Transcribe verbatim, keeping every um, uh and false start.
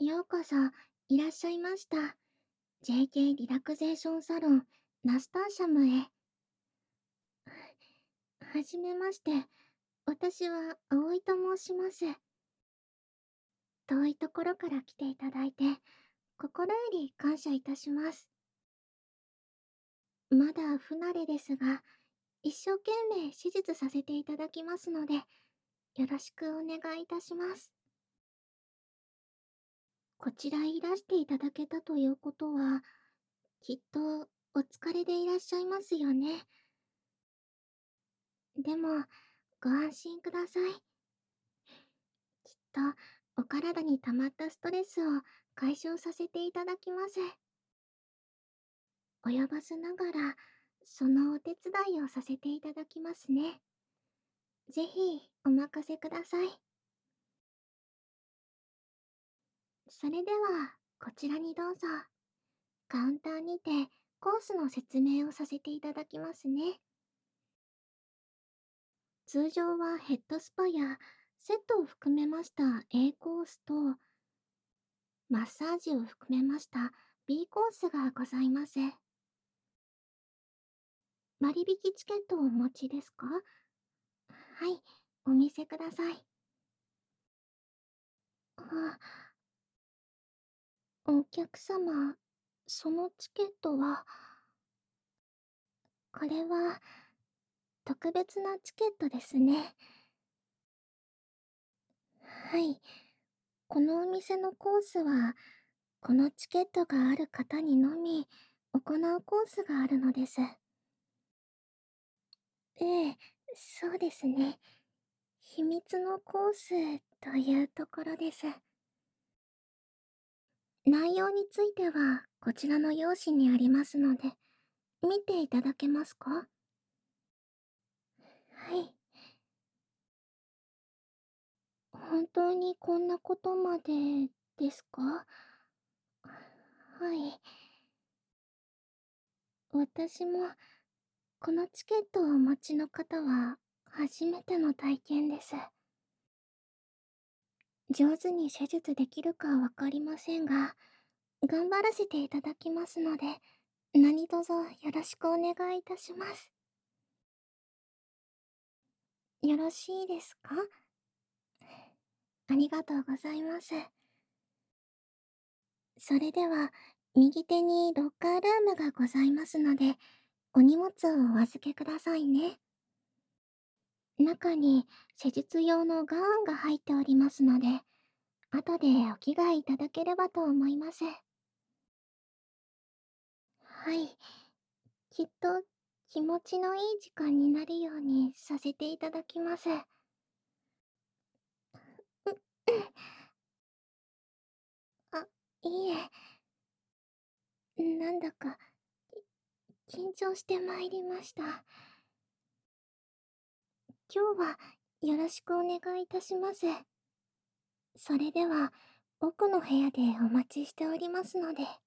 ようこそいらっしゃいました。ジェーケー リラクゼーションサロンナスターシャムへ。はじめまして。私は葵と申します。遠いところから来ていただいて心より感謝いたします。まだ不慣れですが、一生懸命手術させていただきますので、よろしくお願いいたします。こちらいらしていただけたということは、きっとお疲れでいらっしゃいますよね。でも、ご安心ください。きっと、お体に溜まったストレスを解消させていただきます。及ばずながら、そのお手伝いをさせていただきますね。ぜひ、お任せください。それでは、こちらにどうぞ。カウンターにて、コースの説明をさせていただきますね。通常はヘッドスパや、セットを含めました A コースと、マッサージを含めました B コースがございます。割引チケットをお持ちですか？はい、お見せください。あ、お客様、そのチケットは、これは、特別なチケットですね。はい、このお店のコースは、このチケットがある方にのみ行うコースがあるのです。ええ、そうですね。秘密のコースというところです。内容についてはこちらの用紙にありますので、見ていただけますか？はい。本当にこんなことまでですか？はい。私もこのチケットをお持ちの方は初めての体験です。上手に手術できるかわかりませんが、頑張らせていただきますので、何卒よろしくお願いいたします。よろしいですか？ありがとうございます。それでは、右手にロッカールームがございますので、お荷物をお預けくださいね。中に施術用のガウンが入っておりますので、後でお着替えいただければと思います。はい。きっと気持ちのいい時間になるようにさせていただきます。う、あ、いいえ。なんだか、緊張してまいりました。今日はよろしくお願いいたします。それでは、奥の部屋でお待ちしておりますので。